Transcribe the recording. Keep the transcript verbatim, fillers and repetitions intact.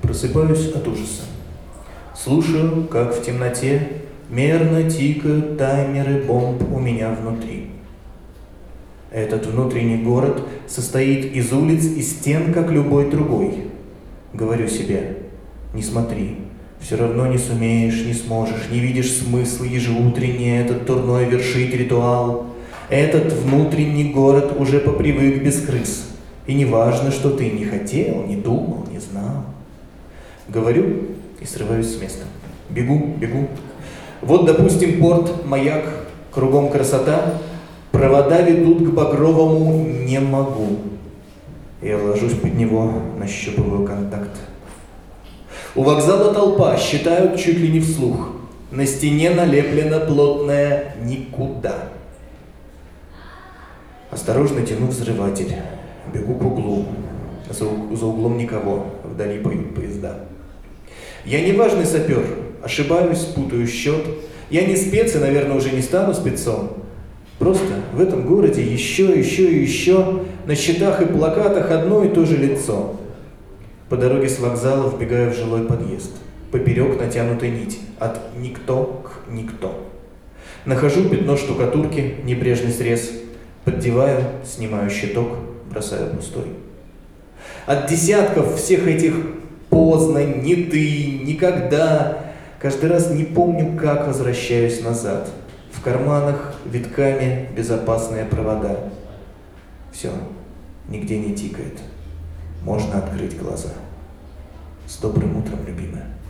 Просыпаюсь от ужаса. Слушаю, как в темноте мерно тикают таймеры бомб у меня внутри. Этот внутренний город состоит из улиц и стен, как любой другой. Говорю себе: не смотри, все равно не сумеешь, не сможешь, не видишь смысла ежеутренний этот дурной вершить ритуал. Этот внутренний город уже попривык без крыс. И не важно, что ты не хотел, не думал, не знал. Говорю и срываюсь с места. Бегу, бегу. Вот, допустим, порт, маяк, кругом красота. Провода ведут к Багровому «не могу». Я ложусь под него, нащупываю контакт. У вокзала толпа, считают чуть ли не вслух. На стене налеплено плотное «никуда». Осторожно тяну взрыватель. Бегу к углу. За, за углом никого. Вдали поют поезда. Я не важный сапер. Ошибаюсь, путаю счет. Я не спец и, наверное, уже не стану спецом. Просто в этом городе еще, еще и еще на счетах и плакатах одно и то же лицо. По дороге с вокзала вбегаю в жилой подъезд. Поперек натянутой нить. От «никто» к «никто». Нахожу пятно штукатурки, небрежный срез. Поддеваю, снимаю щиток, бросаю пустой. От десятков всех этих «поздно», «не ты», «никогда» каждый раз не помню, как возвращаюсь назад. В карманах витками безопасные провода. Все, нигде не тикает. Можно открыть глаза. С добрым утром, любимая.